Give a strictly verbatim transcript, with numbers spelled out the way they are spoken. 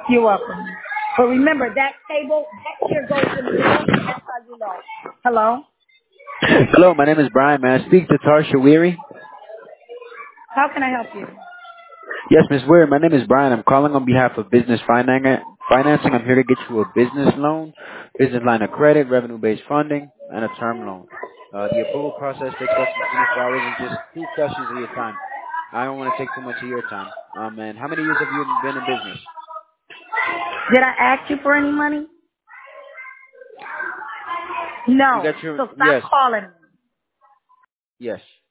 You're welcome. But remember, that table, that chair goes in the middle, and that's how you know. Hello? Hello, my name is Brian. May I speak to Tarsha Weary? How can I help you? Yes, Miss Weary, my name is Brian. I'm calling on behalf of Business Finan- Financing. I'm here to get you a business loan, business line of credit, revenue-based funding, and a term loan. Uh, the approval process takes less than twenty-four hours and just two questions of your time. I don't want to take too much of your time. Um, and how many years have you been in business? Did I ask you for any money? You No. got your, So stop yes, calling me. yes.